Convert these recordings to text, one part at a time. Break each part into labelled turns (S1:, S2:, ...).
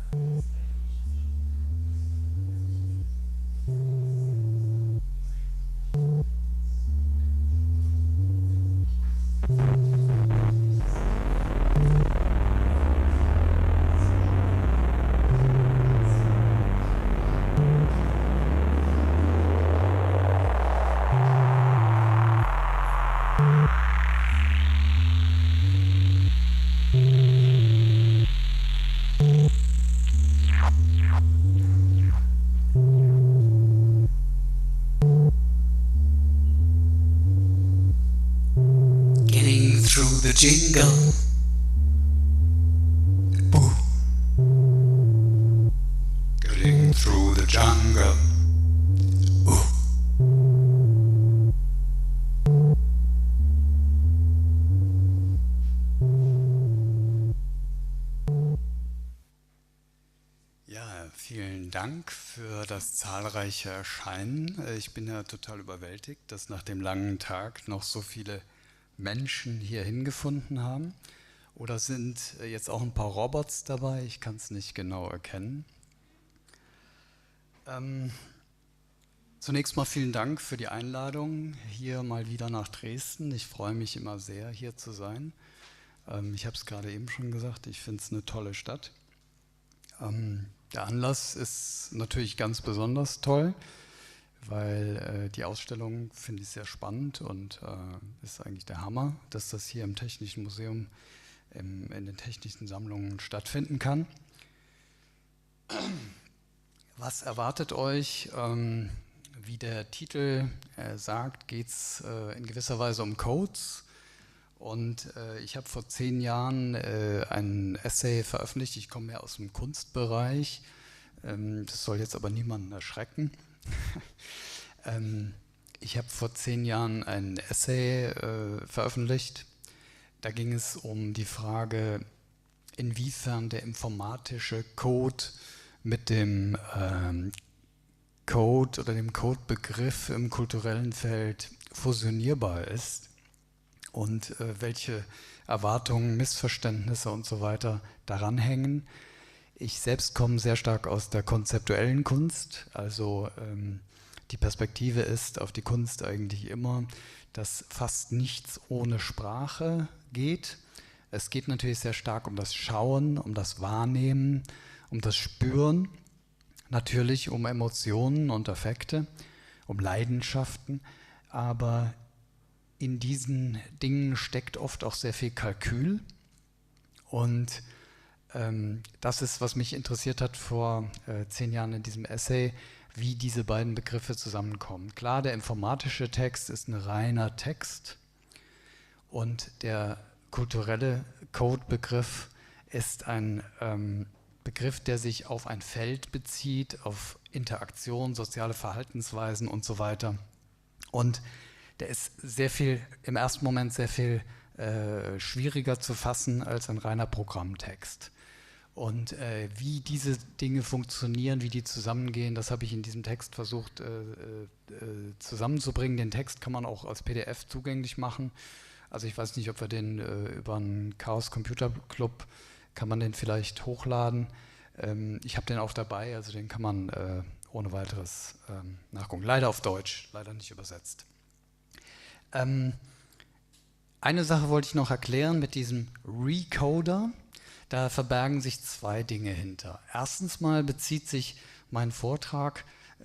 S1: The jingle. Boo. Getting through the jungle. Ooh. Ja, vielen Dank für das zahlreiche Erscheinen. Ich bin ja total überwältigt, dass nach dem langen Tag noch so viele Menschen hier hingefunden haben. Oder sind jetzt auch ein paar Robots dabei? Ich kann es nicht genau erkennen. Zunächst mal vielen Dank für die Einladung hier mal wieder nach Dresden. Ich freue mich immer sehr, hier zu sein. Ich habe es gerade eben schon gesagt, ich finde es eine tolle Stadt. Der Anlass ist natürlich ganz besonders toll, weil die Ausstellung finde ich sehr spannend und ist eigentlich der Hammer, dass das hier im Technischen Museum in den technischen Sammlungen stattfinden kann. Was erwartet euch? Wie der Titel sagt, geht es in gewisser Weise um Codes. Und ich habe vor 10 Jahren ein Essay veröffentlicht. Ich komme ja aus dem Kunstbereich. Das soll jetzt aber niemanden erschrecken. Ich habe vor 10 Jahren ein Essay veröffentlicht. Da ging es um die Frage, inwiefern der informatische Code mit dem Code oder dem Codebegriff im kulturellen Feld fusionierbar ist und welche Erwartungen, Missverständnisse und so weiter daran hängen. Ich selbst komme sehr stark aus der konzeptuellen Kunst, also die Perspektive ist auf die Kunst eigentlich immer, dass fast nichts ohne Sprache geht. Es geht natürlich sehr stark um das Schauen, um das Wahrnehmen, um das Spüren, natürlich um Emotionen und Affekte, um Leidenschaften, aber in diesen Dingen steckt oft auch sehr viel Kalkül und das ist, was mich interessiert hat vor 10 Jahren in diesem Essay, wie diese beiden Begriffe zusammenkommen. Klar, der informatische Text ist ein reiner Text und der kulturelle Codebegriff ist ein Begriff, der sich auf ein Feld bezieht, auf Interaktion, soziale Verhaltensweisen und so weiter. Und der ist sehr viel, im ersten Moment sehr viel schwieriger zu fassen als ein reiner Programmtext. Und wie diese Dinge funktionieren, wie die zusammengehen, das habe ich in diesem Text versucht zusammenzubringen. Den Text kann man auch als PDF zugänglich machen. Also ich weiß nicht, ob wir den über einen Chaos Computer Club, kann man den vielleicht hochladen. Ich habe den auch dabei, also den kann man ohne weiteres nachgucken. Leider auf Deutsch, leider nicht übersetzt. Eine Sache wollte ich noch erklären mit diesem Recoder. Da verbergen sich 2 Dinge hinter. Erstens mal bezieht sich mein Vortrag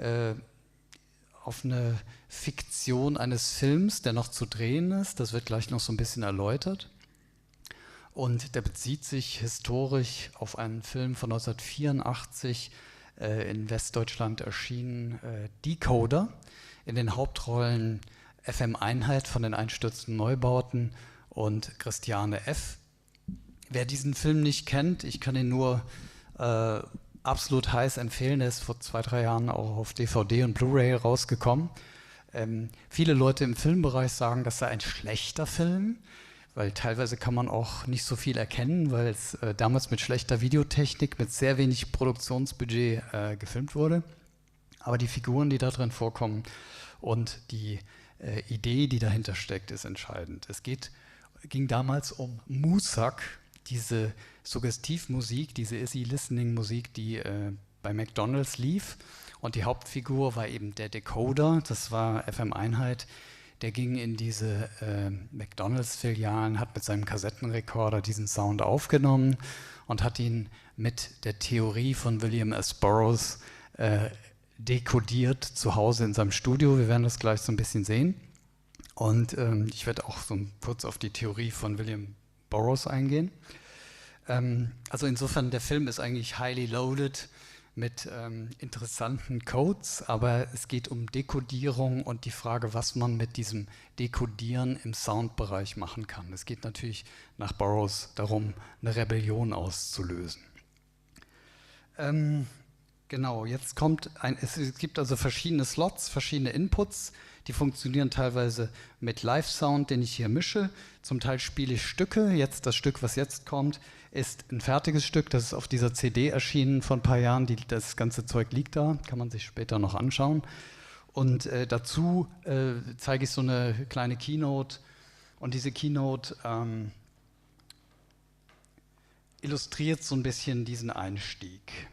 S1: auf eine Fiktion eines Films, der noch zu drehen ist. Das wird gleich noch so ein bisschen erläutert. Und der bezieht sich historisch auf einen Film von 1984 in Westdeutschland erschienen, Decoder, in den Hauptrollen FM Einheit von den einstürzenden Neubauten und Christiane F. Wer diesen Film nicht kennt, ich kann ihn nur absolut heiß empfehlen. Der ist vor 2, 3 Jahren auch auf DVD und Blu-ray rausgekommen. Viele Leute im Filmbereich sagen, das sei ein schlechter Film, weil teilweise kann man auch nicht so viel erkennen, weil es damals mit schlechter Videotechnik, mit sehr wenig Produktionsbudget gefilmt wurde. Aber die Figuren, die da drin vorkommen und die Idee, die dahinter steckt, ist entscheidend. Es ging damals um Musak. diese Suggestivmusik, diese Easy-Listening-Musik, die bei McDonald's lief. Und die Hauptfigur war eben der Decoder, das war FM Einheit. Der ging in diese McDonald's-Filialen, hat mit seinem Kassettenrekorder diesen Sound aufgenommen und hat ihn mit der Theorie von William S. Burroughs dekodiert zu Hause in seinem Studio. Wir werden das gleich so ein bisschen sehen. Und ich werde auch so kurz auf die Theorie von William Burroughs eingehen. Also insofern, der Film ist eigentlich highly loaded mit interessanten Codes, aber es geht um Dekodierung und die Frage, was man mit diesem Dekodieren im Soundbereich machen kann. Es geht natürlich nach Burroughs darum, eine Rebellion auszulösen. Genau, jetzt kommt es gibt also verschiedene Slots, verschiedene Inputs, die funktionieren teilweise mit Live-Sound, den ich hier mische. Zum Teil spiele ich Stücke. Jetzt das Stück, was jetzt kommt, ist ein fertiges Stück. Das ist auf dieser CD erschienen vor ein paar Jahren. Das ganze Zeug liegt da, kann man sich später noch anschauen. Und dazu zeige ich so eine kleine Keynote. Und diese Keynote illustriert so ein bisschen diesen Einstieg.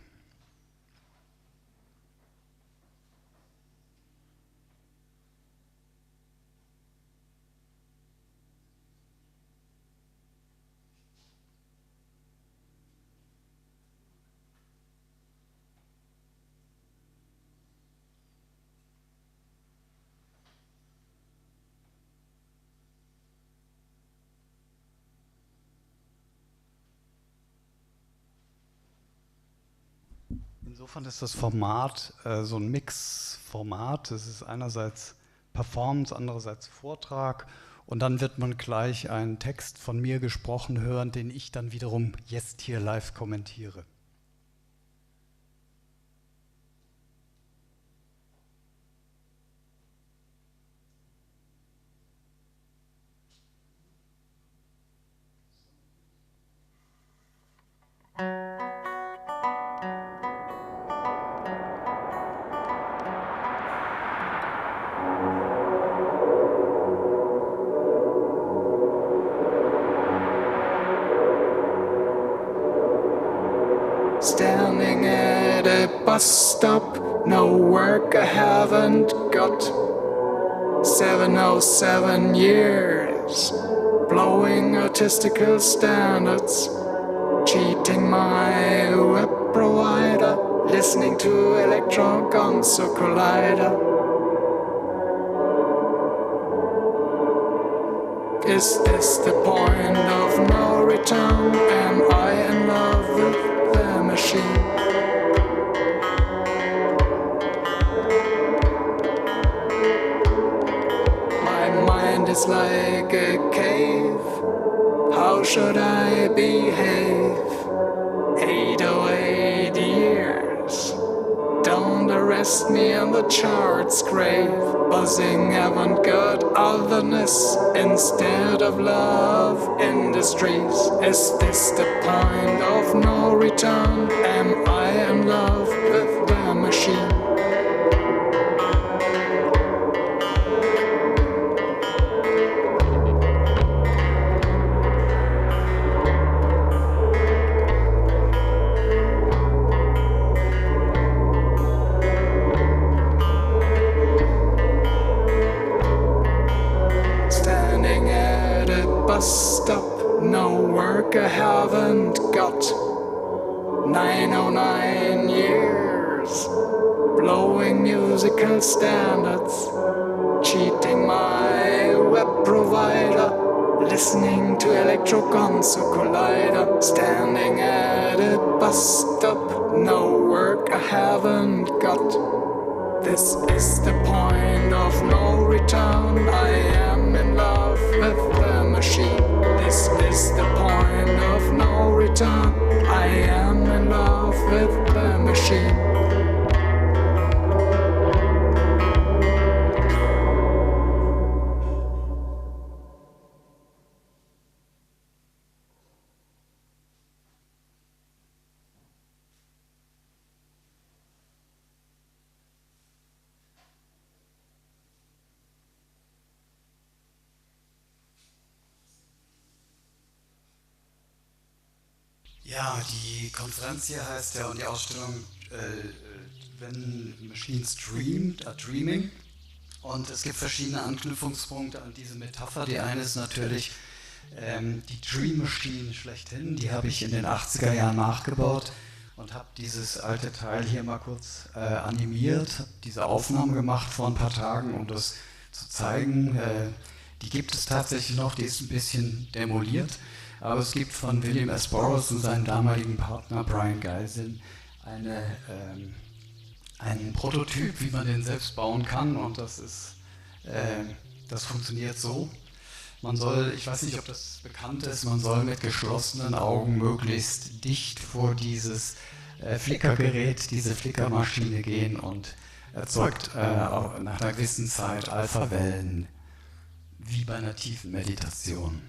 S1: Insofern ist das Format so ein Mix-Format. Es ist einerseits Performance, andererseits Vortrag. Und dann wird man gleich einen Text von mir gesprochen hören, den ich dann wiederum jetzt hier live kommentiere.
S2: Standing at a bus stop, no work I haven't got. 707 years, blowing artistical standards, cheating my web provider, listening to Electron Gonzo Collider. Is this the point of no return? Am I in love with the machine? My mind is like a cave. How should I behave? 808 years. Don't arrest me on the chart's grave. Buzzing avant-garde otherness instead of love industries. Is this the point of no return? Am I in love with the machine? Stop, no work I haven't got. 909 years, blowing musical standards, cheating my web provider, listening to Electro Gonzo Collider. Standing at a bus stop, no work I haven't got. This is the point of no return. I am in love with the machine. This is the point of no return. I am in love with the machine.
S1: Ja, die Konferenz hier heißt ja und die Ausstellung When Machines Dreaming. Und es gibt verschiedene Anknüpfungspunkte an diese Metapher. Die eine ist natürlich die Dream Machine schlechthin. Die habe ich in den 80er Jahren nachgebaut und habe dieses alte Teil hier mal kurz animiert, habe diese Aufnahme gemacht vor ein paar Tagen, um das zu zeigen. Die gibt es tatsächlich noch, die ist ein bisschen demoliert. Aber es gibt von William S. Burroughs und seinem damaligen Partner Brian Geisel einen Prototyp, wie man den selbst bauen kann. Und das funktioniert so. Man soll, ich weiß nicht, ob das bekannt ist, man soll mit geschlossenen Augen möglichst dicht vor dieses Flickergerät, diese Flickermaschine gehen und erzeugt nach einer gewissen Zeit Alpha-Wellen, wie bei einer tiefen Meditation.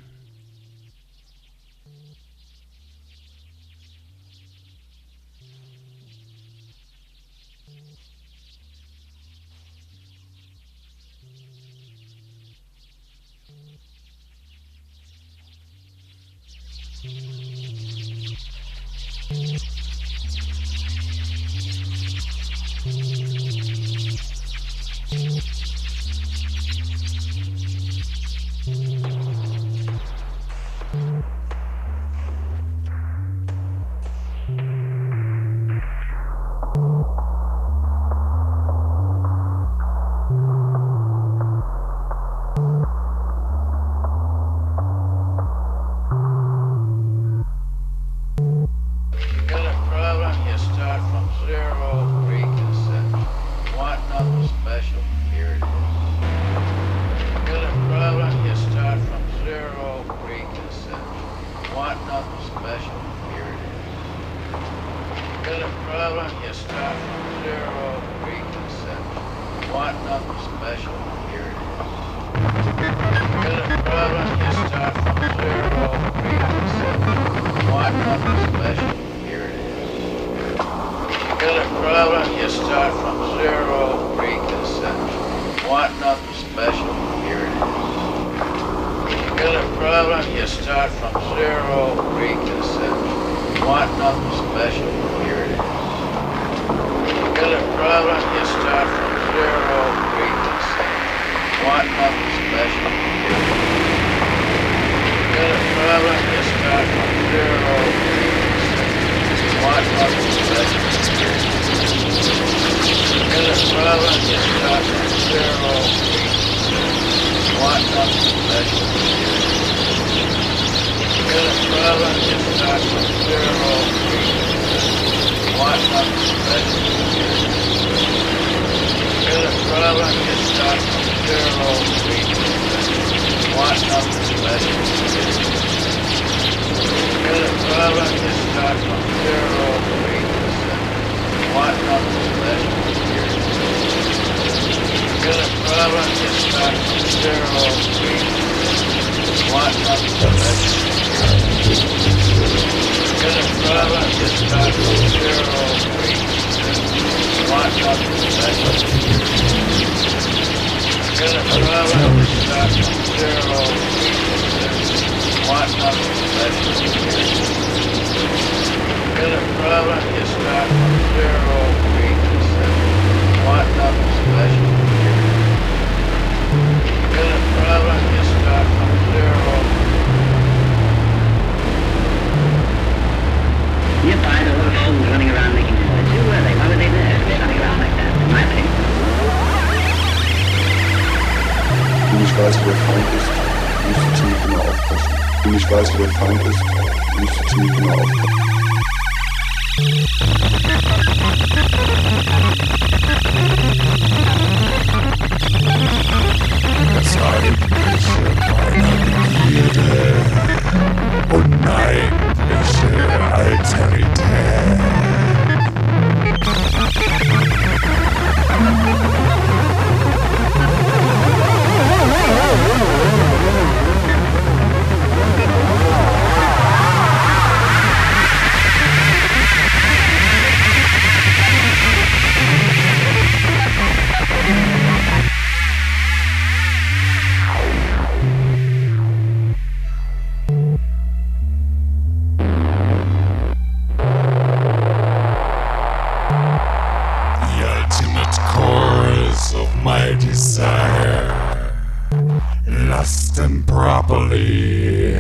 S2: fast and properly.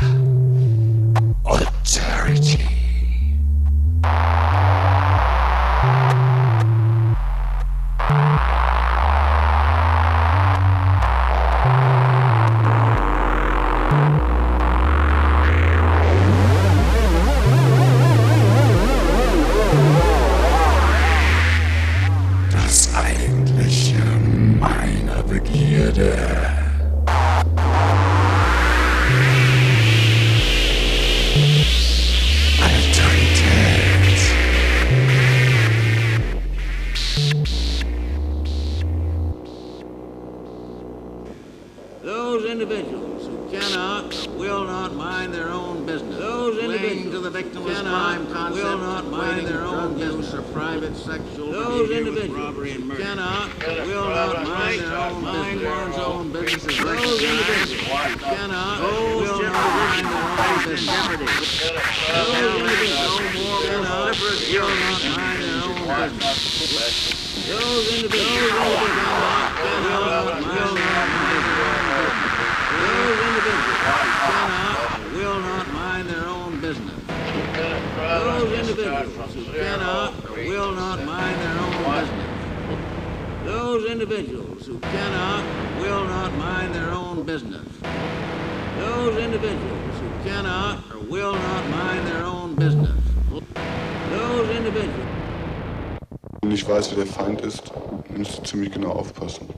S2: Authority. Das eigentliche meiner Begierde.
S3: Those individuals who cannot or will not mind their own business. Those individuals to the victimless crime concept will not mind their own business or private sexual those individuals who cannot or will not mind their own mind one's own business. Those individuals who cannot or will not mind their own business. Those individuals who cannot or will not mind their own business. Those individuals who cannot or will not mind their own business. Those individuals who cannot or will not mind their own business. Those individuals who cannot or will not mind their own business. Those individuals who cannot or will not mind their own business. Those individuals who cannot or will not mind their own business. Those individuals.
S4: Wenn ich weiß, wer der Feind ist, musst du ziemlich genau aufpassen.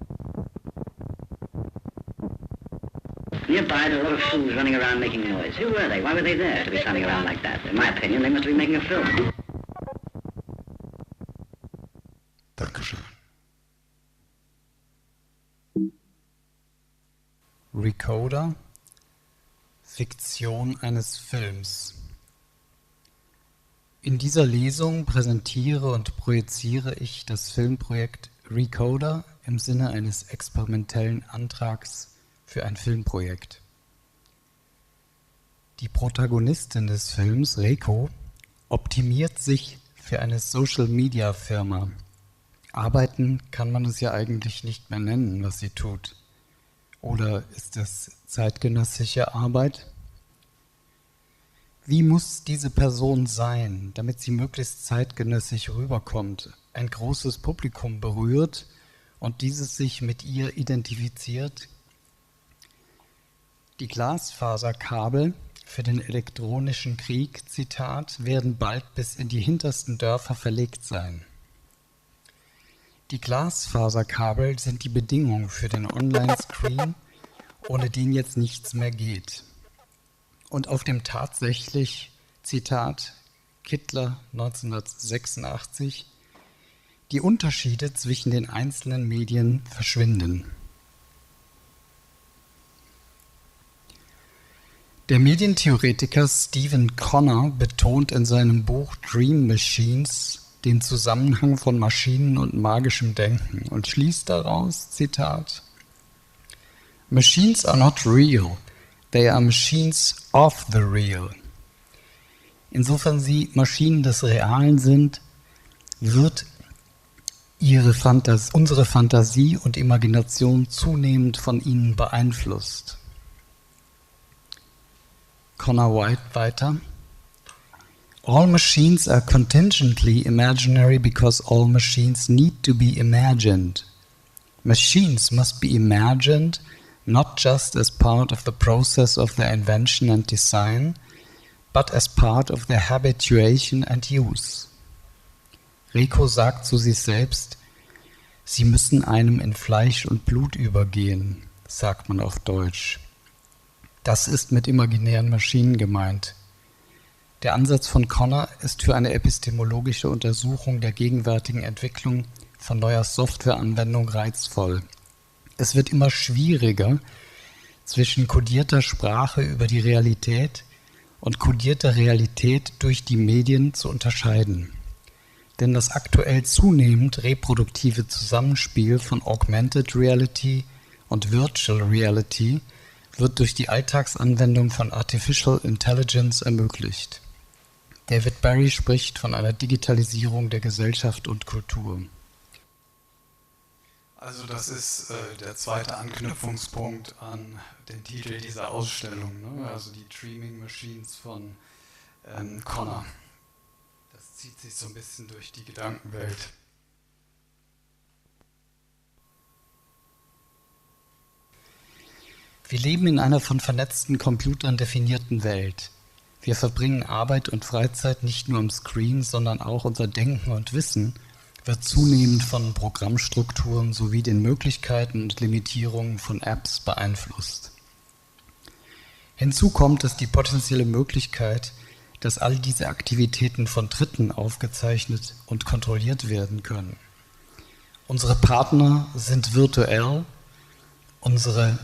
S5: Nearby, there were a lot of fools running around making noise. Who were they? Why were they there to be standing around like that? In my opinion, they must have been making a film.
S4: Dankeschön.
S1: Recoder, Fiktion eines Films. In dieser Lesung präsentiere und projiziere ich das Filmprojekt Recoder im Sinne eines experimentellen Antrags für ein Filmprojekt. Die Protagonistin des Films, Reiko, optimiert sich für eine Social-Media-Firma. Arbeiten kann man es ja eigentlich nicht mehr nennen, was sie tut. Oder ist es zeitgenössische Arbeit? Wie muss diese Person sein, damit sie möglichst zeitgenössisch rüberkommt, ein großes Publikum berührt und dieses sich mit ihr identifiziert? Die Glasfaserkabel für den elektronischen Krieg, Zitat, werden bald bis in die hintersten Dörfer verlegt sein. Die Glasfaserkabel sind die Bedingung für den Online-Screen, ohne den jetzt nichts mehr geht. Und auf dem tatsächlich, Zitat, Kittler 1986, die Unterschiede zwischen den einzelnen Medien verschwinden. Der Medientheoretiker Stephen Connor betont in seinem Buch Dream Machines den Zusammenhang von Maschinen und magischem Denken und schließt daraus, Zitat, Machines are not real, they are machines of the real. Insofern sie Maschinen des Realen sind, wird unsere Fantasie und Imagination zunehmend von ihnen beeinflusst. Connor White weiter. All machines are contingently imaginary because all machines need to be imagined. Machines must be imagined not just as part of the process of their invention and design, but as part of their habituation and use. Reiko sagt zu sich selbst, sie müssen einem in Fleisch und Blut übergehen, sagt man auf Deutsch. Das ist mit imaginären Maschinen gemeint. Der Ansatz von Connor ist für eine epistemologische Untersuchung der gegenwärtigen Entwicklung von neuer Softwareanwendung reizvoll. Es wird immer schwieriger, zwischen kodierter Sprache über die Realität und kodierter Realität durch die Medien zu unterscheiden. Denn das aktuell zunehmend reproduktive Zusammenspiel von Augmented Reality und Virtual Reality wird durch die Alltagsanwendung von Artificial Intelligence ermöglicht. David Barry spricht von einer Digitalisierung der Gesellschaft und Kultur. Also das ist der zweite Anknüpfungspunkt an den Titel dieser Ausstellung, ne? Also die Dreaming Machines von Connor. Das zieht sich so ein bisschen durch die Gedankenwelt. Wir leben in einer von vernetzten Computern definierten Welt. Wir verbringen Arbeit und Freizeit nicht nur am Screen, sondern auch unser Denken und Wissen wird zunehmend von Programmstrukturen sowie den Möglichkeiten und Limitierungen von Apps beeinflusst. Hinzu kommt, dass die potenzielle Möglichkeit, dass all diese Aktivitäten von Dritten aufgezeichnet und kontrolliert werden können. Unsere Partner sind virtuell, unsere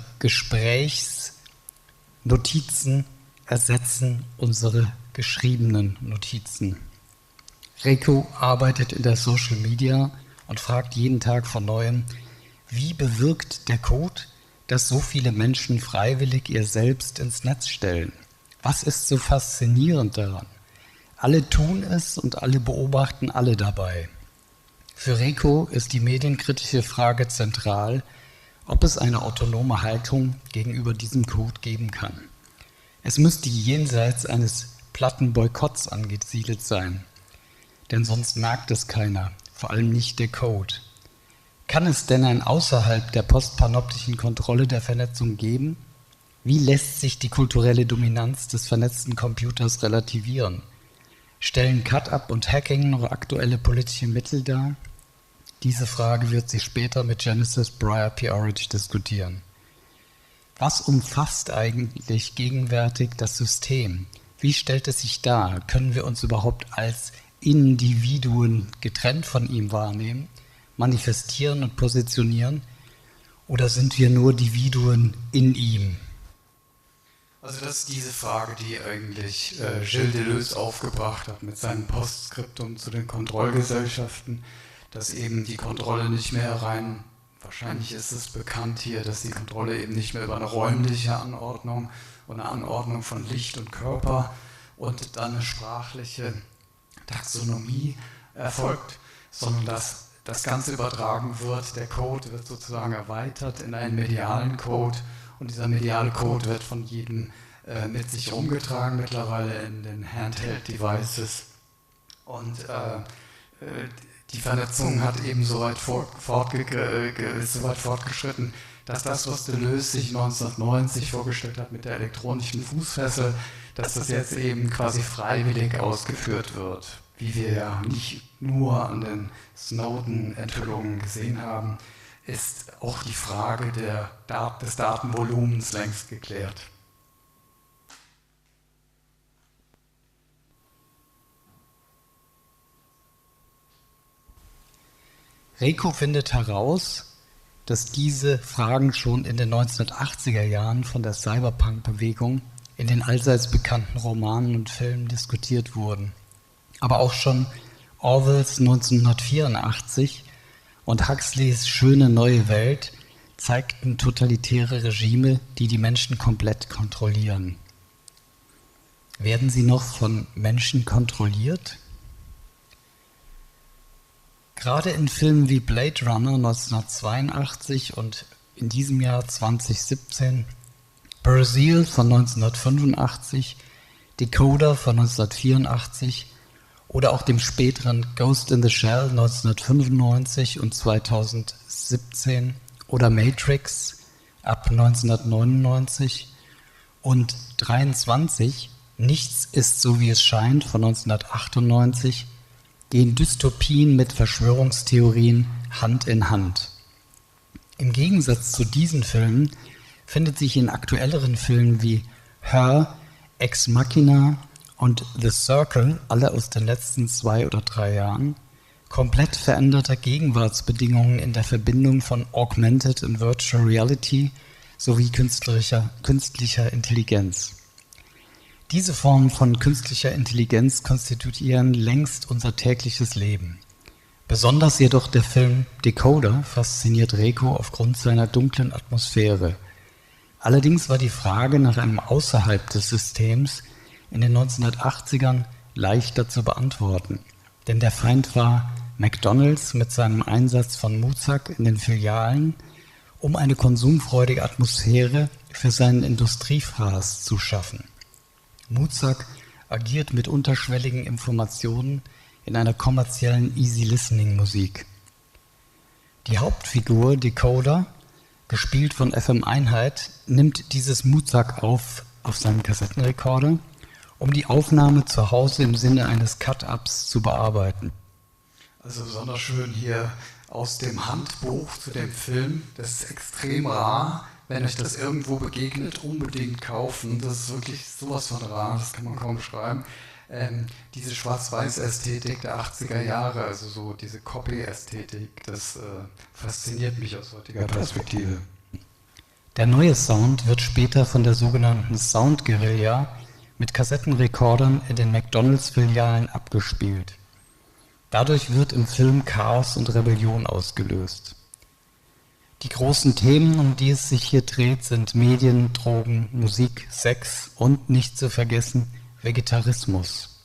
S1: Gesprächsnotizen ersetzen unsere geschriebenen Notizen. Reiko arbeitet in der Social Media und fragt jeden Tag von Neuem, wie bewirkt der Code, dass so viele Menschen freiwillig ihr Selbst ins Netz stellen? Was ist so faszinierend daran? Alle tun es und alle beobachten alle dabei. Für Reiko ist die medienkritische Frage zentral, ob es eine autonome Haltung gegenüber diesem Code geben kann. Es müsste jenseits eines platten Boykotts angesiedelt sein. Denn sonst merkt es keiner, vor allem nicht der Code. Kann es denn ein außerhalb der postpanoptischen Kontrolle der Vernetzung geben? Wie lässt sich die kulturelle Dominanz des vernetzten Computers relativieren? Stellen Cut-Up und Hacking noch aktuelle politische Mittel dar? Diese Frage wird sie später mit Genesis Breyer-Peorage diskutieren. Was umfasst eigentlich gegenwärtig das System? Wie stellt es sich dar? Können wir uns überhaupt als Individuen getrennt von ihm wahrnehmen, manifestieren und positionieren? Oder sind wir nur Individuen in ihm? Also das ist diese Frage, die eigentlich Gilles Deleuze aufgebracht hat mit seinem Postskriptum zu den Kontrollgesellschaften, dass eben die Kontrolle nicht mehr rein, wahrscheinlich ist es bekannt hier, dass die Kontrolle eben nicht mehr über eine räumliche Anordnung und eine Anordnung von Licht und Körper und dann eine sprachliche Taxonomie erfolgt, sondern dass das Ganze übertragen wird. Der Code wird sozusagen erweitert in einen medialen Code und dieser mediale Code wird von jedem mit sich rumgetragen, mittlerweile in den Handheld-Devices. Und die Vernetzung hat eben so weit fortgeschritten, dass das, was Deleuze sich 1990 vorgestellt hat mit der elektronischen Fußfessel, dass das jetzt eben quasi freiwillig ausgeführt wird, wie wir ja nicht nur an den Snowden-Enthüllungen gesehen haben, ist auch die Frage des Datenvolumens längst geklärt. Reiko findet heraus, dass diese Fragen schon in den 1980er Jahren von der Cyberpunk-Bewegung in den allseits bekannten Romanen und Filmen diskutiert wurden. Aber auch schon Orwells 1984 und Huxleys Schöne neue Welt zeigten totalitäre Regime, die die Menschen komplett kontrollieren. Werden sie noch von Menschen kontrolliert? Gerade in Filmen wie Blade Runner 1982 und in diesem Jahr 2017, Brazil von 1985, Decoder von 1984 oder auch dem späteren Ghost in the Shell 1995 und 2017 oder Matrix ab 1999 und 23, Nichts ist so wie es scheint von 1998, gehen Dystopien mit Verschwörungstheorien Hand in Hand. Im Gegensatz zu diesen Filmen findet sich in aktuelleren Filmen wie Her, Ex Machina und The Circle, alle aus den letzten 2 oder 3 Jahren, komplett veränderter Gegenwartsbedingungen in der Verbindung von Augmented und Virtual Reality sowie künstlicher Intelligenz. Diese Formen von künstlicher Intelligenz konstituieren längst unser tägliches Leben. Besonders jedoch der Film Decoder fasziniert Reiko aufgrund seiner dunklen Atmosphäre. Allerdings war die Frage nach einem außerhalb des Systems in den 1980ern leichter zu beantworten, denn der Feind war McDonald's mit seinem Einsatz von Muzak in den Filialen, um eine konsumfreudige Atmosphäre für seinen Industriefraß zu schaffen. Muzak agiert mit unterschwelligen Informationen in einer kommerziellen Easy-Listening-Musik. Die Hauptfigur Decoder, gespielt von FM Einheit, nimmt dieses Muzak auf seinen Kassettenrekorder, um die Aufnahme zu Hause im Sinne eines Cut-Ups zu bearbeiten. Also besonders schön hier aus dem Handbuch zu dem Film. Das ist extrem rar. Wenn euch das irgendwo begegnet, unbedingt kaufen. Das ist wirklich sowas von rar, das kann man kaum beschreiben. Diese Schwarz-Weiß-Ästhetik der 80er Jahre, also so diese Copy-Ästhetik, das fasziniert mich aus heutiger Perspektive. Der neue Sound wird später von der sogenannten Sound-Guerilla mit Kassettenrekordern in den McDonald's-Filialen abgespielt. Dadurch wird im Film Chaos und Rebellion ausgelöst. Die großen Themen, um die es sich hier dreht, sind Medien, Drogen, Musik, Sex und, nicht zu vergessen, Vegetarismus.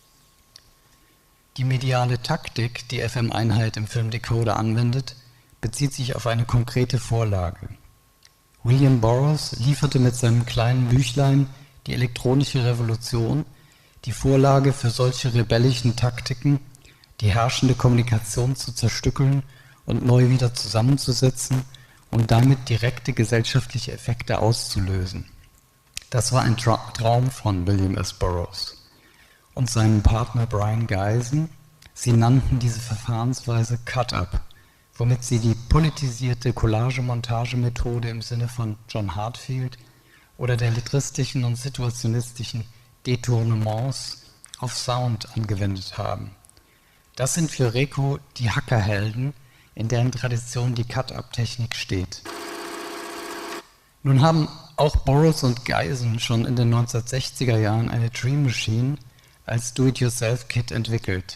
S1: Die mediale Taktik, die FM Einheit im Film Decoder anwendet, bezieht sich auf eine konkrete Vorlage. William Burroughs lieferte mit seinem kleinen Büchlein Die elektronische Revolution die Vorlage für solche rebellischen Taktiken, die herrschende Kommunikation zu zerstückeln und neu wieder zusammenzusetzen und damit direkte gesellschaftliche Effekte auszulösen. Das war ein Traum von William S. Burroughs und seinem Partner Brian Geisen. Sie nannten diese Verfahrensweise Cut-Up, womit sie die politisierte Collage-Montage-Methode im Sinne von John Heartfield oder der letristischen und situationistischen Detournements auf Sound angewendet haben. Das sind für Reco die Hackerhelden, in deren Tradition die Cut-Up-Technik steht. Nun haben auch Burroughs und Geisen schon in den 1960er Jahren eine Dream Machine als Do-it-yourself-Kit entwickelt.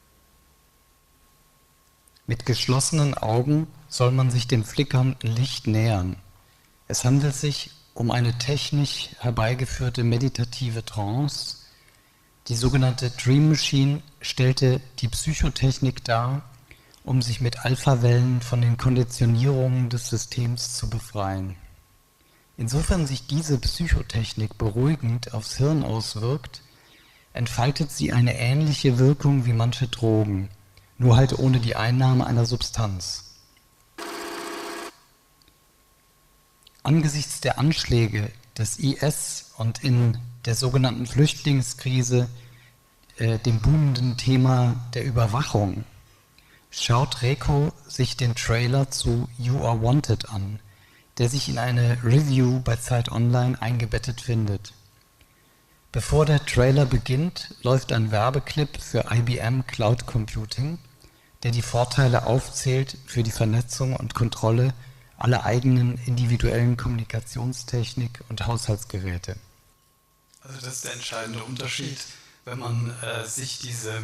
S1: Mit geschlossenen Augen soll man sich dem flickernden Licht nähern. Es handelt sich um eine technisch herbeigeführte meditative Trance. Die sogenannte Dream Machine stellte die Psychotechnik dar, um sich mit Alphawellen von den Konditionierungen des Systems zu befreien. Insofern sich diese Psychotechnik beruhigend aufs Hirn auswirkt, entfaltet sie eine ähnliche Wirkung wie manche Drogen, nur halt ohne die Einnahme einer Substanz. Angesichts der Anschläge des IS und in der sogenannten Flüchtlingskrise, dem boomenden Thema der Überwachung, schaut Reco sich den Trailer zu You Are Wanted an, der sich in eine Review bei Zeit Online eingebettet findet. Bevor der Trailer beginnt, läuft ein Werbeclip für IBM Cloud Computing, der die Vorteile aufzählt für die Vernetzung und Kontrolle aller eigenen individuellen Kommunikationstechnik und Haushaltsgeräte. Also das ist der entscheidende Unterschied, wenn man sich diese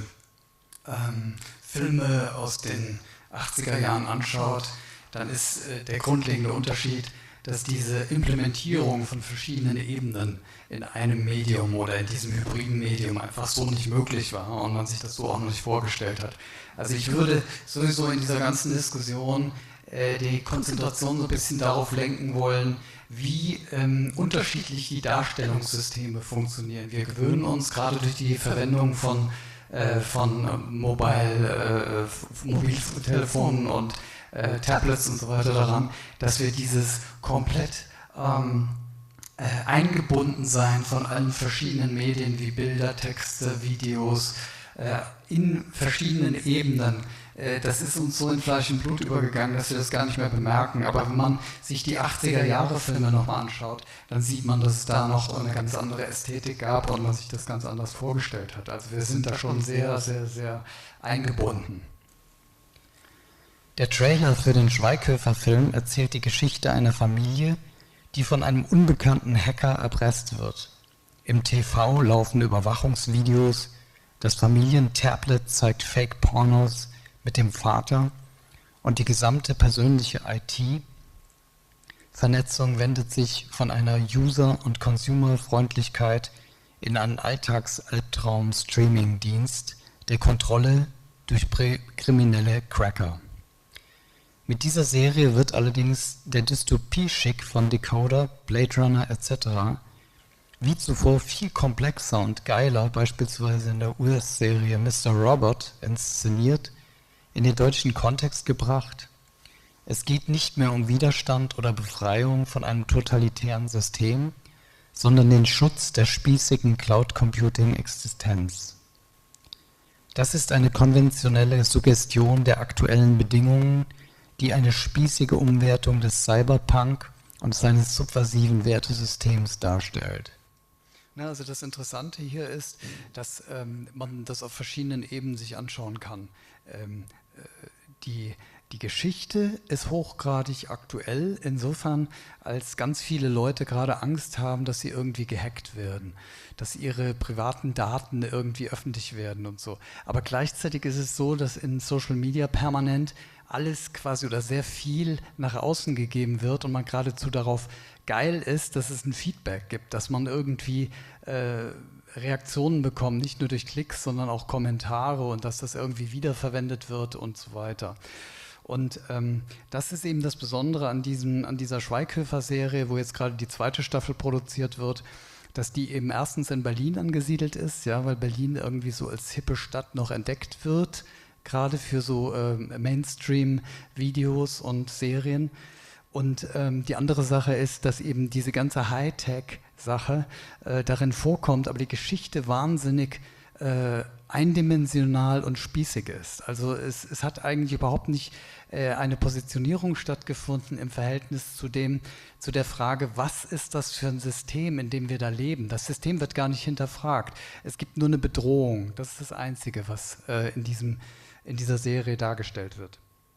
S1: Filme aus den 80er Jahren anschaut, dann ist der grundlegende Unterschied, dass diese Implementierung von verschiedenen Ebenen in einem Medium oder in diesem hybriden Medium einfach so nicht möglich war und man sich das so auch noch nicht vorgestellt hat. Also ich würde sowieso in dieser ganzen Diskussion die Konzentration so ein bisschen darauf lenken wollen, wie unterschiedlich die Darstellungssysteme funktionieren. Wir gewöhnen uns gerade durch die Verwendung von Mobiltelefonen und Tablets und so weiter daran, dass wir dieses komplett eingebunden sein von allen verschiedenen Medien wie Bilder, Texte, Videos in verschiedenen Ebenen. Das ist uns so in Fleisch und Blut übergegangen, dass wir das gar nicht mehr bemerken. Aber wenn man sich die 80er-Jahre-Filme nochmal anschaut, dann sieht man, dass es da noch eine ganz andere Ästhetik gab und man sich das ganz anders vorgestellt hat. Also wir sind da schon sehr, sehr, sehr eingebunden. Der Trailer für den Schweighöfer-Film erzählt die Geschichte einer Familie, die von einem unbekannten Hacker erpresst wird. Im TV laufen Überwachungsvideos, das Familientablet zeigt Fake-Pornos mit dem Vater und die gesamte persönliche IT-Vernetzung wendet sich von einer User- und Consumer-Freundlichkeit in einen Alltagsalbtraum-Streaming-Dienst der Kontrolle durch kriminelle Cracker. Mit dieser Serie wird allerdings der Dystopie-Schick von Decoder, Blade Runner etc. wie zuvor viel komplexer und geiler, beispielsweise in der US-Serie Mr. Robot, inszeniert, in den deutschen Kontext gebracht. Es geht nicht mehr um Widerstand oder Befreiung von einem totalitären System, sondern den Schutz der spießigen Cloud-Computing-Existenz. Das ist eine konventionelle Suggestion der aktuellen Bedingungen, die eine spießige Umwertung des Cyberpunk und seines subversiven Wertesystems darstellt.
S2: Na, also das Interessante hier ist, dass man das auf verschiedenen Ebenen sich anschauen kann. Die Geschichte ist hochgradig aktuell, insofern, als ganz viele Leute gerade Angst haben, dass sie irgendwie gehackt werden, dass ihre privaten Daten irgendwie öffentlich werden und so. Aber gleichzeitig ist es so, dass in Social Media permanent alles quasi oder sehr viel nach außen gegeben wird und man geradezu darauf geil ist, dass es ein Feedback gibt, dass man irgendwie Reaktionen bekommt, nicht nur durch Klicks, sondern auch Kommentare und dass das irgendwie wiederverwendet wird und so weiter. Und das ist eben das Besondere an dieser Schweighöfer-Serie, wo jetzt gerade die zweite Staffel produziert wird, dass die eben erstens in Berlin angesiedelt ist, ja, weil Berlin irgendwie so als hippe Stadt noch entdeckt wird, gerade für so Mainstream-Videos und Serien. Und die andere Sache ist, dass eben diese ganze Hightech-Sache darin vorkommt, aber die Geschichte wahnsinnig eindimensional und spießig ist. Also es hat eigentlich überhaupt nicht eine Positionierung stattgefunden im Verhältnis zu der Frage, was ist das für ein System, in dem wir da leben? Das System wird gar nicht hinterfragt. Es gibt nur eine Bedrohung. Das ist das Einzige, was in dieser Serie dargestellt wird.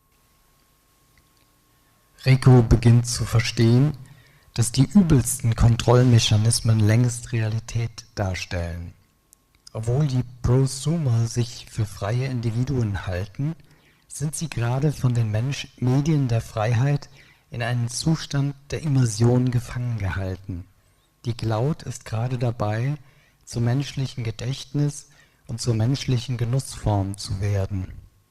S1: Reco beginnt zu verstehen, dass die übelsten Kontrollmechanismen längst Realität darstellen. Obwohl die Prosumer sich für freie Individuen halten, sind sie gerade von den Medien der Freiheit in einen Zustand der Immersion gefangen gehalten. Die Cloud ist gerade dabei, zum menschlichen Gedächtnis und zur menschlichen Genussform zu werden.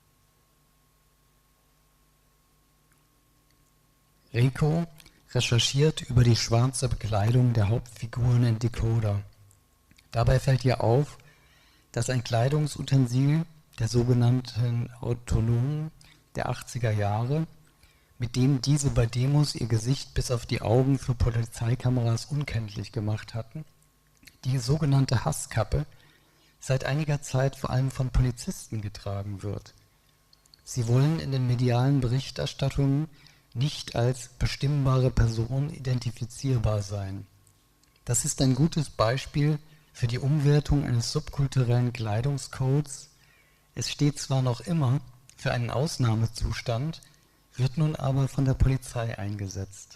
S1: Reco recherchiert über die schwarze Bekleidung der Hauptfiguren in Decoder. Dabei fällt ihr auf, dass ein Kleidungsutensil der sogenannten Autonomen der 80er Jahre, mit dem diese bei Demos ihr Gesicht bis auf die Augen für Polizeikameras unkenntlich gemacht hatten, die sogenannte Hasskappe, seit einiger Zeit vor allem von Polizisten getragen wird. Sie wollen in den medialen Berichterstattungen nicht als bestimmbare Person identifizierbar sein. Das ist ein gutes Beispiel für die Umwertung eines subkulturellen Kleidungscodes. Es steht zwar noch immer für einen Ausnahmezustand, wird nun aber von der Polizei eingesetzt,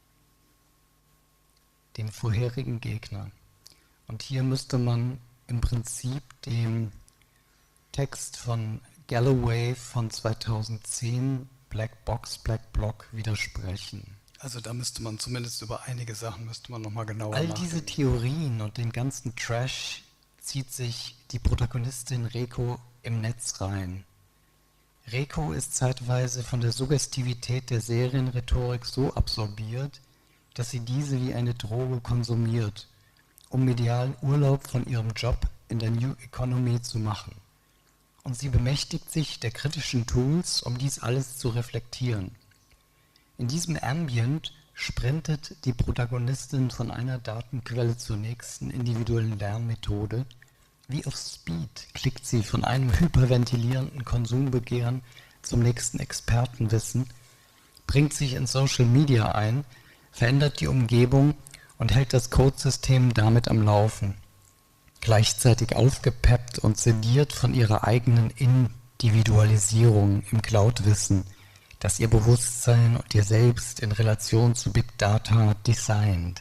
S1: dem vorherigen Gegner. Und hier müsste man im Prinzip dem Text von Galloway von 2010, Black Box, Black Block, widersprechen.
S2: Also da müsste man zumindest über einige Sachen nochmal genauer
S1: All
S2: nachdenken.
S1: diese Theorien und den ganzen Trash zieht sich die Protagonistin Reco im Netz rein. Reco ist zeitweise von der Suggestivität der Serienrhetorik so absorbiert, dass sie diese wie eine Droge konsumiert, um medialen Urlaub von ihrem Job in der New Economy zu machen. Und sie bemächtigt sich der kritischen Tools, um dies alles zu reflektieren. In diesem Ambient sprintet die Protagonistin von einer Datenquelle zur nächsten individuellen Lernmethode. Wie auf Speed klickt sie von einem hyperventilierenden Konsumbegehren zum nächsten Expertenwissen, bringt sich in Social Media ein, verändert die Umgebung und hält das Codesystem damit am Laufen. Gleichzeitig aufgepeppt und sediert von ihrer eigenen Individualisierung im Cloud-Wissen, das ihr Bewusstsein und ihr Selbst in Relation zu Big Data designt.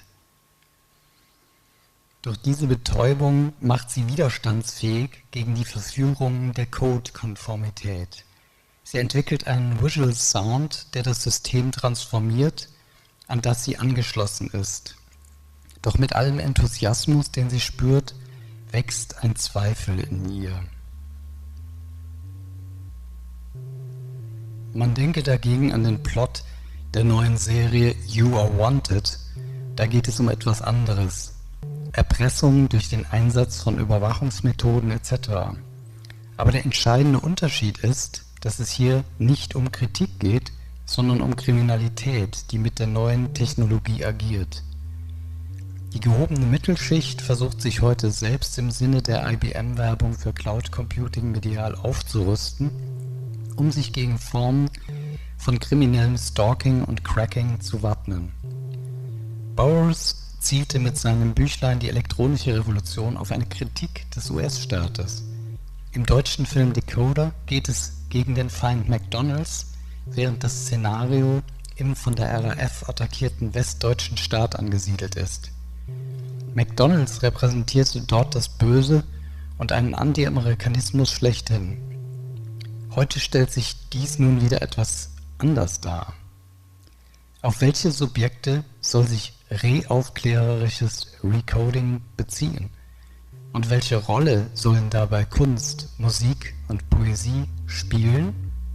S1: Durch diese Betäubung macht sie widerstandsfähig gegen die Verführungen der Code-Konformität. Sie entwickelt einen Visual Sound, der das System transformiert, an das sie angeschlossen ist. Doch mit allem Enthusiasmus, den sie spürt, wächst ein Zweifel in ihr. Man denke dagegen an den Plot der neuen Serie You Are Wanted. Da geht es um etwas anderes. Erpressung durch den Einsatz von Überwachungsmethoden etc. Aber der entscheidende Unterschied ist, dass es hier nicht um Kritik geht, sondern um Kriminalität, die mit der neuen Technologie agiert. Die gehobene Mittelschicht versucht sich heute selbst im Sinne der IBM-Werbung für Cloud Computing medial aufzurüsten, um sich gegen Formen von kriminellem Stalking und Cracking zu wappnen. Burroughs zielte mit seinem Büchlein Die elektronische Revolution auf eine Kritik des US-Staates. Im deutschen Film Decoder geht es gegen den Feind McDonald's, während das Szenario im von der RAF attackierten westdeutschen Staat angesiedelt ist. McDonald's repräsentierte dort das Böse und einen Anti-Amerikanismus schlechthin. Heute stellt sich dies nun wieder etwas anders dar. Auf welche Subjekte soll sich reaufklärerisches Recoding beziehen? Und welche Rolle sollen dabei Kunst, Musik und Poesie spielen?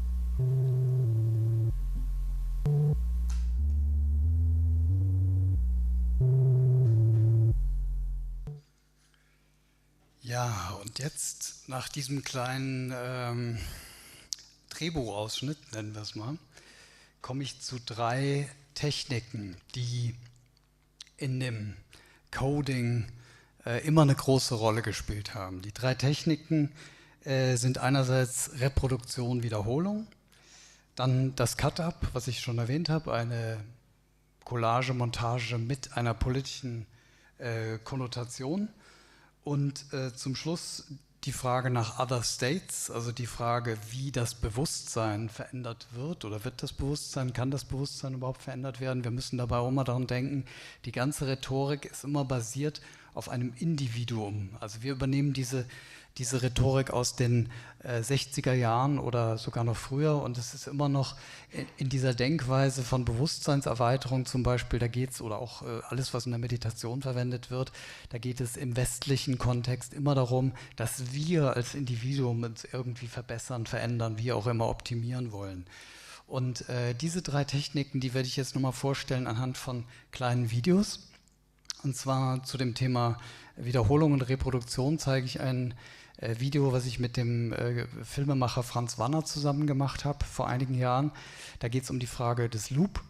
S1: Ja, und jetzt nach diesem kleinen Drehbuchausschnitt, nennen wir es mal, komme ich zu 3 Techniken, die in dem Coding immer eine große Rolle gespielt haben. Die 3 Techniken sind einerseits Reproduktion, Wiederholung, dann das Cut-Up, was ich schon erwähnt habe, eine Collage, Montage mit einer politischen Konnotation und zum Schluss die Frage nach Other States, also die Frage, wie das Bewusstsein verändert wird oder kann das Bewusstsein überhaupt verändert werden? Wir müssen dabei auch immer daran denken, die ganze Rhetorik ist immer basiert auf einem Individuum. Also wir übernehmen diese Rhetorik aus den 60er Jahren oder sogar noch früher und es ist immer noch in dieser Denkweise von Bewusstseinserweiterung zum Beispiel, da geht es, oder auch alles, was in der Meditation verwendet wird, da geht es im westlichen Kontext immer darum, dass wir als Individuum uns irgendwie verbessern, verändern, wie auch immer optimieren wollen. Und diese 3 Techniken, die werde ich jetzt nochmal vorstellen anhand von kleinen Videos. Und zwar zu dem Thema Wiederholung und Reproduktion zeige ich ein Video, was ich mit dem Filmemacher Franz Wanner zusammen gemacht habe vor einigen Jahren. Da geht es um die Frage des Loop.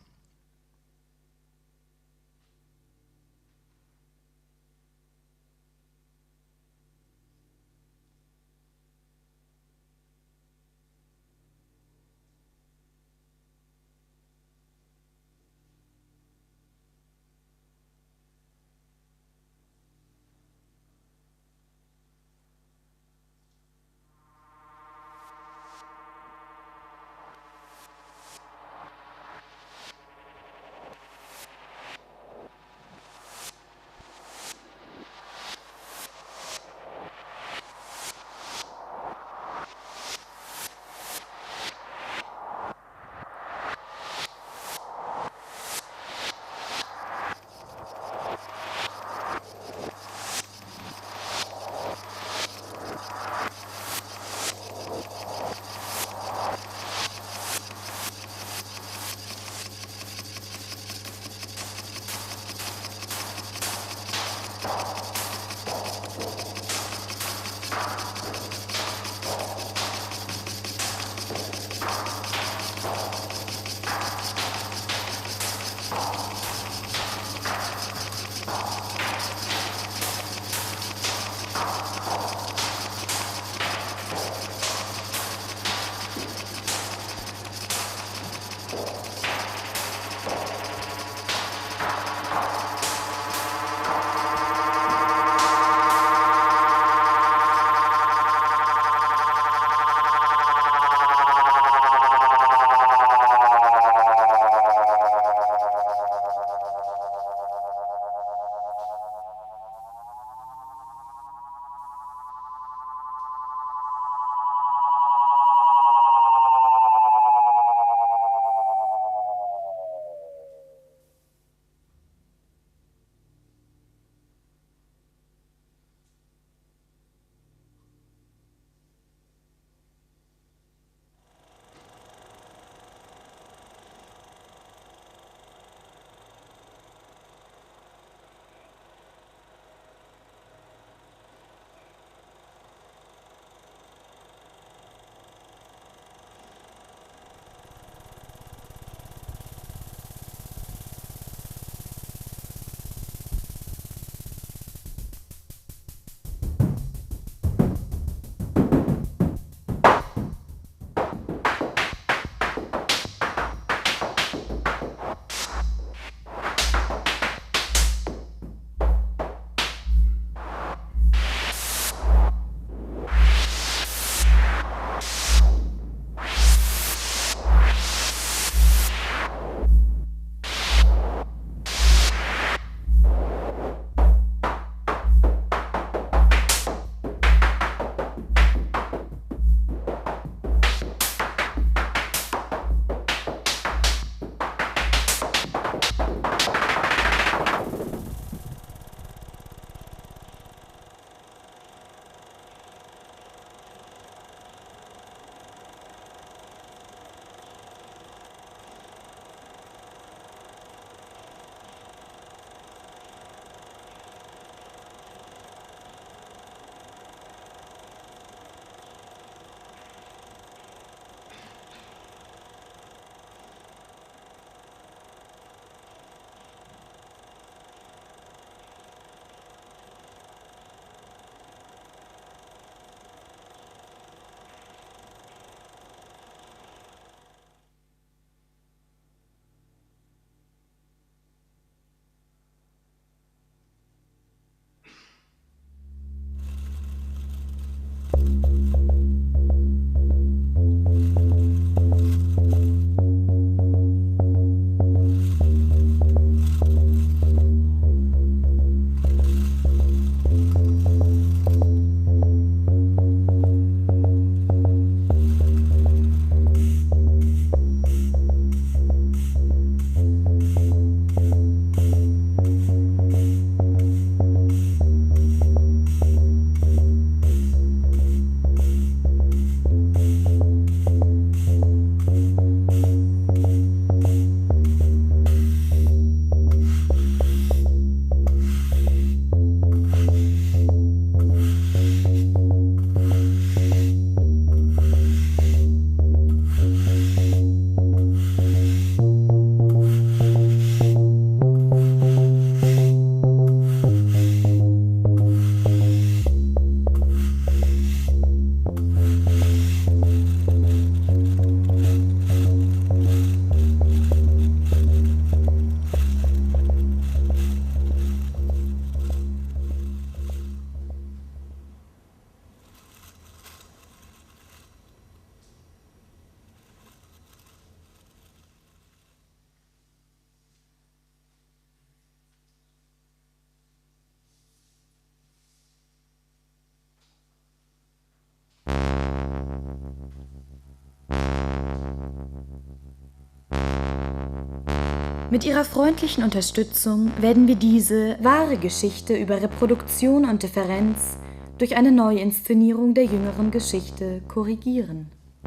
S6: Mit Ihrer freundlichen Unterstützung werden wir diese wahre Geschichte über Reproduktion und Differenz durch eine Neuinszenierung der jüngeren Geschichte korrigieren.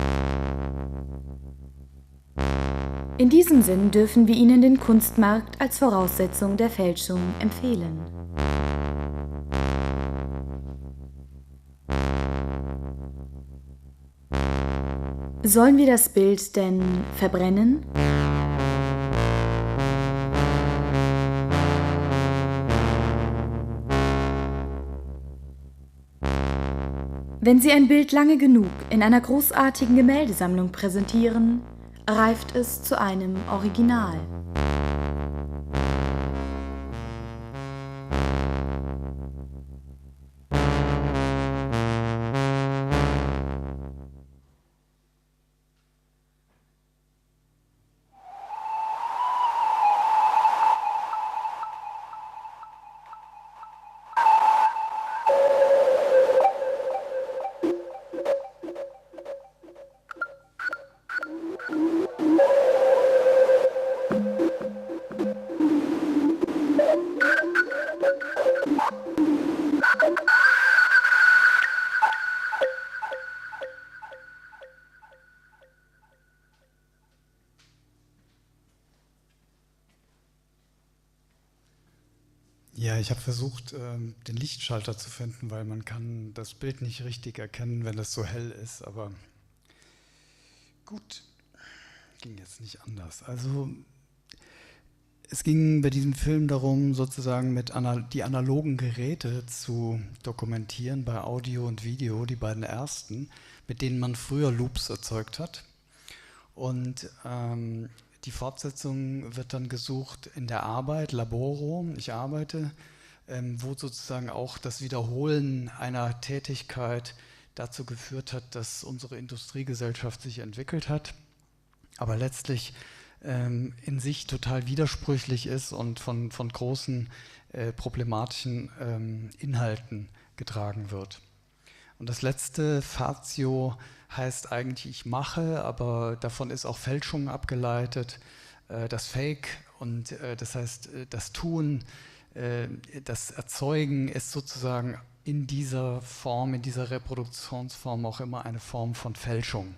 S6: In diesem Sinn dürfen wir Ihnen den Kunstmarkt als Voraussetzung der Fälschung empfehlen. Sollen wir das Bild denn verbrennen? Wenn Sie ein Bild lange genug in einer großartigen Gemäldesammlung präsentieren, reift es zu einem Original.
S1: Ja, ich habe versucht, den Lichtschalter zu finden, weil man kann das Bild nicht richtig erkennen, wenn es so hell ist, aber gut, ging jetzt nicht anders. Also es ging bei diesem Film darum, sozusagen die analogen Geräte zu dokumentieren bei Audio und Video, die beiden ersten, mit denen man früher Loops erzeugt hat. Und die Fortsetzung wird dann gesucht in der Arbeit, Laboro, ich arbeite, wo sozusagen auch das Wiederholen einer Tätigkeit dazu geführt hat, dass unsere Industriegesellschaft sich entwickelt hat, aber letztlich in sich total widersprüchlich ist und von großen problematischen Inhalten getragen wird. Und das letzte Fatio heißt eigentlich ich mache, aber davon ist auch Fälschung abgeleitet, das Fake und das heißt das Tun, das Erzeugen ist sozusagen in dieser Form, in dieser Reproduktionsform auch immer eine Form von Fälschung.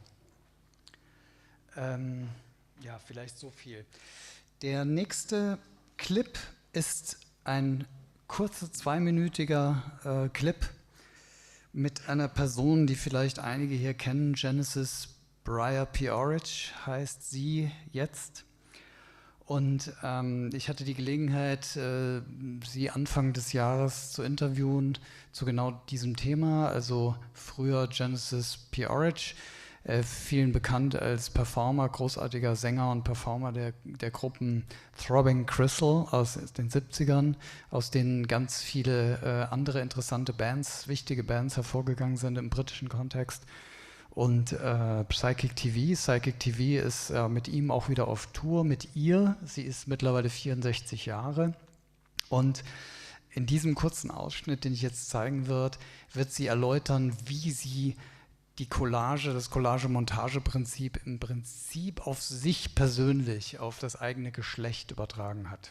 S1: Ja, vielleicht so viel. Der nächste Clip ist ein kurzer, zweiminütiger Clip mit einer Person, die vielleicht einige hier kennen, Genesis Briar Peorage heißt sie jetzt. Und ich hatte die Gelegenheit, sie Anfang des Jahres zu interviewen zu genau diesem Thema, also früher Genesis Peorage, vielen bekannt als Performer, großartiger Sänger und Performer der Gruppen Throbbing Gristle aus den 70ern, aus denen ganz viele andere interessante Bands, wichtige Bands hervorgegangen sind im britischen Kontext. Und Psychic TV ist mit ihm auch wieder auf Tour, mit ihr. Sie ist mittlerweile 64 Jahre. Und in diesem kurzen Ausschnitt, den ich jetzt zeigen wird sie erläutern, wie sie die Collage, das Collage-Montage-Prinzip im Prinzip auf sich persönlich, auf das eigene Geschlecht übertragen hat.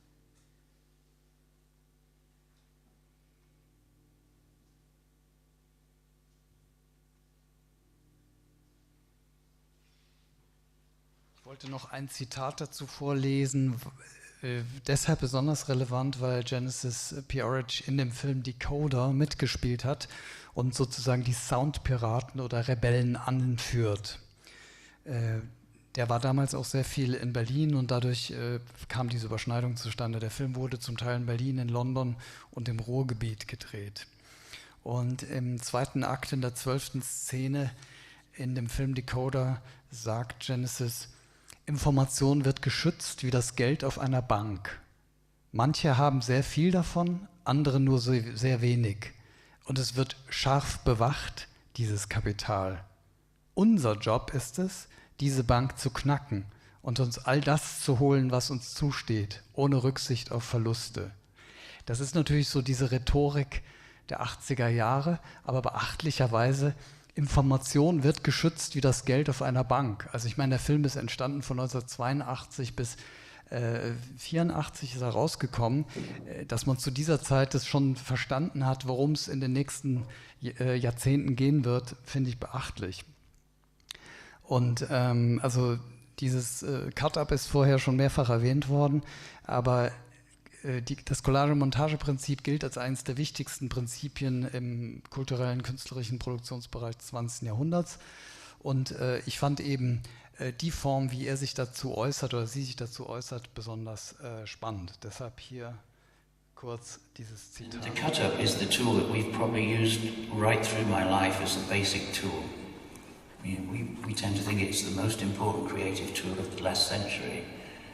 S1: Ich wollte noch ein Zitat dazu vorlesen, deshalb besonders relevant, weil Genesis Peorage in dem Film Decoder mitgespielt hat und sozusagen die Soundpiraten oder Rebellen anführt. Der war damals auch sehr viel in Berlin und dadurch kam diese Überschneidung zustande. Der Film wurde zum Teil in Berlin, in London und im Ruhrgebiet gedreht. Und im zweiten Akt, in der 12. Szene in dem Film Decoder, sagt Genesis: Information wird geschützt wie das Geld auf einer Bank. Manche haben sehr viel davon, andere nur sehr wenig. Und es wird scharf bewacht, dieses Kapital. Unser Job ist es, diese Bank zu knacken und uns all das zu holen, was uns zusteht, ohne Rücksicht auf Verluste. Das ist natürlich so diese Rhetorik der 80er Jahre, aber beachtlicherweise Information wird geschützt wie das Geld auf einer Bank. Also ich meine, der Film ist entstanden von 1982 bis 1984 ist er rausgekommen, dass man zu dieser Zeit das schon verstanden hat, worum es in den nächsten Jahrzehnten gehen wird, finde ich beachtlich. Und also dieses Cut-Up ist vorher schon mehrfach erwähnt worden, aber das Collage-Montage-Prinzip gilt als eines der wichtigsten Prinzipien im kulturellen, künstlerischen Produktionsbereich des 20. Jahrhunderts. Und ich fand eben die Form, wie er sich dazu äußert oder sie sich dazu äußert, besonders spannend. Deshalb hier kurz dieses Zitat.
S7: The cut-up is the tool that we've probably used right through my life as the basic tool. We tend to think it's the most important creative tool of the last century.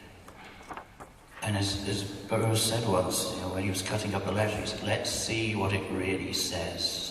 S7: And as Burroughs said once, when he was cutting up a letter, he said, let's see what it really says.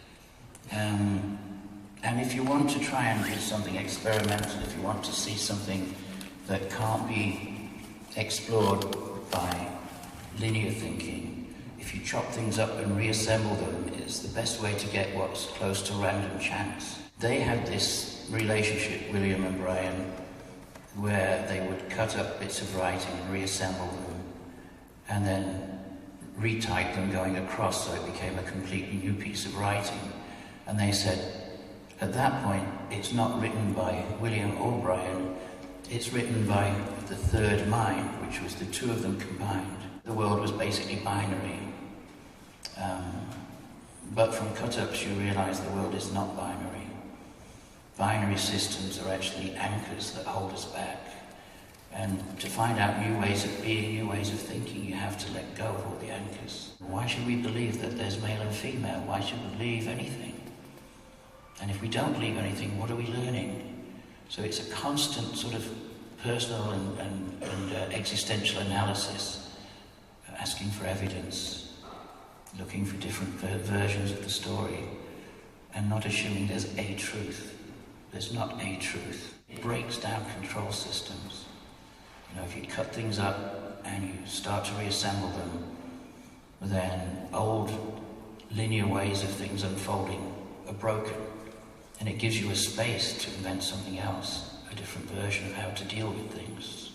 S7: And if you want to try and do something experimental, if you want to see something that can't be explored by linear thinking, if you chop things up and reassemble them, it's the best way to get what's close to random chance. They had this relationship, William and Brian, where they would cut up bits of writing and reassemble them and then retype them going across so it became a completely new piece of writing. And they said, at that point, it's not written by William or Brian, it's written by the third mind, which was the two of them combined. The world was basically binary. But from cut-ups you realize the world is not binary. Binary systems are actually anchors that hold us back. And to find out new ways of being, new ways of thinking, you have to let go of all the anchors. Why should we believe that there's male and female? Why should we believe anything? And if we don't believe anything, what are we learning? So it's a constant sort of personal and existential analysis, asking for evidence, looking for different versions of the story, and not assuming there's a truth. There's not a truth. It breaks down control systems. If you cut things up and you start to reassemble them, then old linear ways of things unfolding are broken. And it gives you a space to invent something else, a different version of how to deal with things.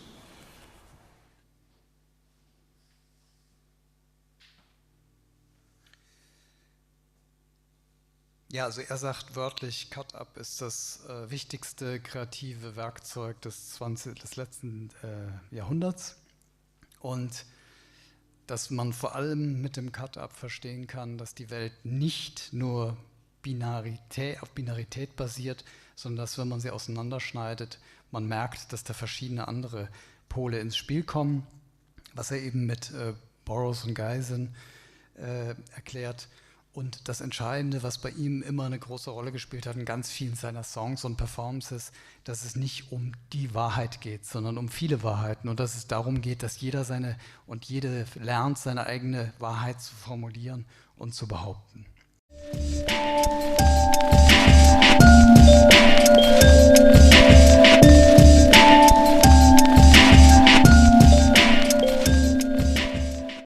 S1: Ja, also er sagt wörtlich, Cut-Up ist das wichtigste kreative Werkzeug des letzten Jahrhunderts und dass man vor allem mit dem Cut-Up verstehen kann, dass die Welt nicht nur auf Binarität basiert, sondern dass, wenn man sie auseinanderschneidet, man merkt, dass da verschiedene andere Pole ins Spiel kommen, was er eben mit Burroughs und Geisen erklärt. Und das Entscheidende, was bei ihm immer eine große Rolle gespielt hat in ganz vielen seiner Songs und Performances, dass es nicht um die Wahrheit geht, sondern um viele Wahrheiten und dass es darum geht, dass jeder jede lernt, seine eigene Wahrheit zu formulieren und zu behaupten.